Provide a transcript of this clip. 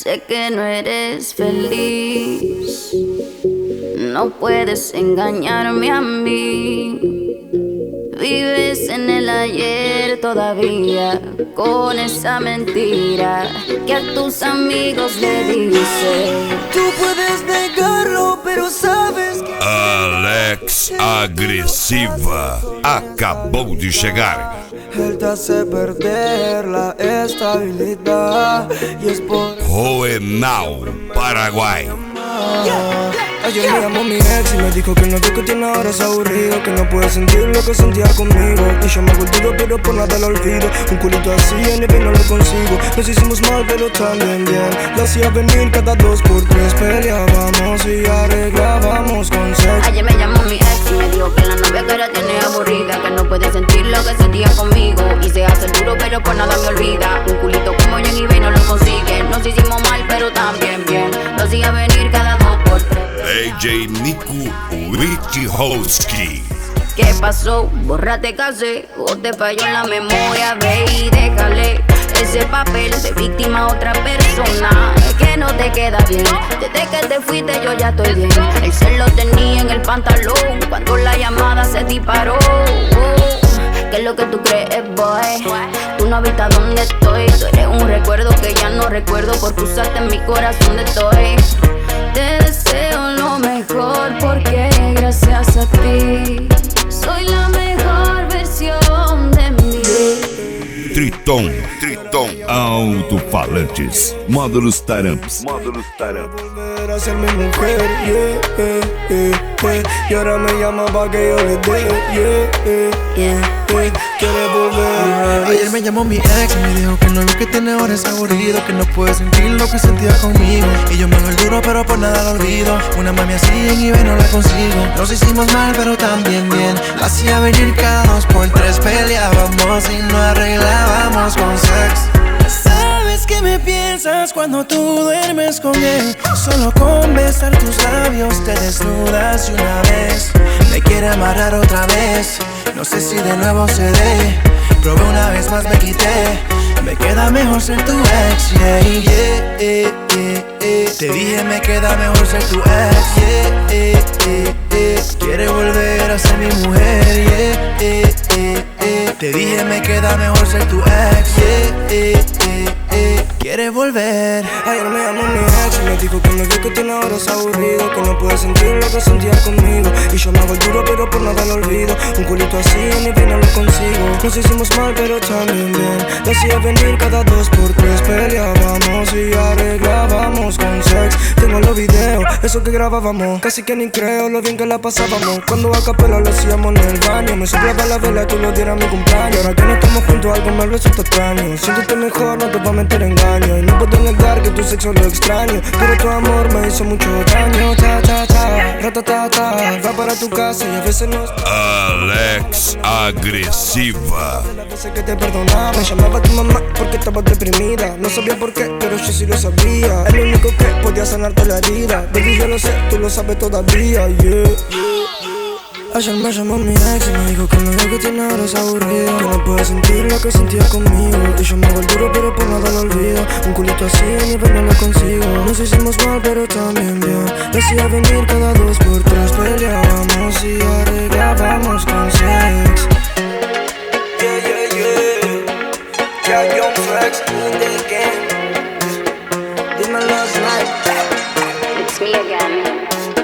Sé que no eres feliz, no puedes engañarme a mí. Vives en el ayer todavía, con esa mentira que a tus amigos le dices. Tú puedes negarlo, pero sabes que Alex Agressiva acabou de chegar. él te hace perder la estabilidad y es por Roenal, Paraguay. Ayer me llamó mi ex y me dijo que el novio que tiene ahora es aburrido, que no puede sentir lo que sentía conmigo. Y yo me hago el duro pero por nada lo olvido. Un culito así en el no lo consigo. Nos hicimos mal pero también bien. Lo hacía venir cada 2 por 3. Peleábamos y arreglábamos con sexo. Ayer me llamó mi ex y me dijo que la novia que ahora tiene aburrida, que no puede sentir lo que sentía conmigo. Y se hace el duro pero por nada me olvida. Un culito como yo en eBay no lo consigue. Nos hicimos mal pero también bien. Lo hacía venir cada 2 por 3. DJ Niku Witchowski. ¿Qué pasó? Bórrate casi o te falló en la memoria, ve y déjale ese papel de víctima a otra persona que no te queda bien. Desde que te fuiste yo ya estoy bien. El cel lo tenía en el pantalón cuando la llamada se disparó. ¿Qué es lo que tú crees, boy? Tú no habitas donde estoy. Tú eres un recuerdo que ya no recuerdo porque usaste en mi corazón de estoy. Te deseo lo mejor porque gracias a ti soy la mejor versión de mí. Triton Alto-Falantes, módulos taramps. Volver a ser mi mujer, y ahora me llama pa' que yo le dé, quiere volver. Ayer me llamó mi ex y me dijo que el novio que tiene ahora es aburrido, que no puede sentir lo que sentía conmigo. Y yo me hago el duro pero por nada lo olvido. Una mami así en eBay no la consigo. Nos hicimos mal pero también bien. La hacía venir cada 2 por 3. Peleábamos y no arreglábamos con sex. Sabes que me piensas cuando tú duermes con él. Solo con besar tus labios te desnudas y una vez me quiere amarrar otra vez. No sé si de nuevo se dé. Probé una vez más, me quité. Me queda mejor ser tu ex, Te dije me queda mejor ser tu ex, Quiere volver a ser mi mujer, Te dije me queda mejor ser tu ex, Quiere volver. Ayer me llamó mi ex y me dijo que el novio que tiene ahora es aburrido, que no puede sentir lo que sentía conmigo. Y yo me hago el duro pero por nada lo olvido. Un culito así en mi no lo consigo. Nos hicimos mal pero también bien. Lo hacía venir cada 2 por 3. Peleábamos y arreglábamos con sex. Tengo los videos, eso que grabábamos. Casi que ni creo lo bien que la pasábamos. Cuando a capela lo hacíamos en el baño. Me soplaba la vela, tú lo dieras mi cumpleaños. Ahora que no estamos juntos algo me resulta extraño. Siéntete mejor, no te voy a meter engaño. Y no puedo negar que tu sexo lo extraño, pero tu amor me hizo mucho daño. Ratatata, va para tu casa y a veces no. Alex Agressiva. Las veces que te perdonaba, me llamaba tu mamá porque estabas deprimida. No sabía por qué, pero yo sí lo sabía. Es lo único que podía sanarte la herida. Baby, yo lo sé, tú lo sabes todavía, Ayer me llamó mi ex y me dijo que el novio que tiene ahora es aburrido, que no puede sentir lo que sentía conmigo. Y yo me hago el duro pero por nada lo olvido. Un culito así en eBay no lo consigo. Nos hicimos mal pero también bien. Lo hacía venir cada 2 por 3. Peleábamos y arreglábamos con sex. Yeah, Young Flex in the game. Dime last night. It's me again.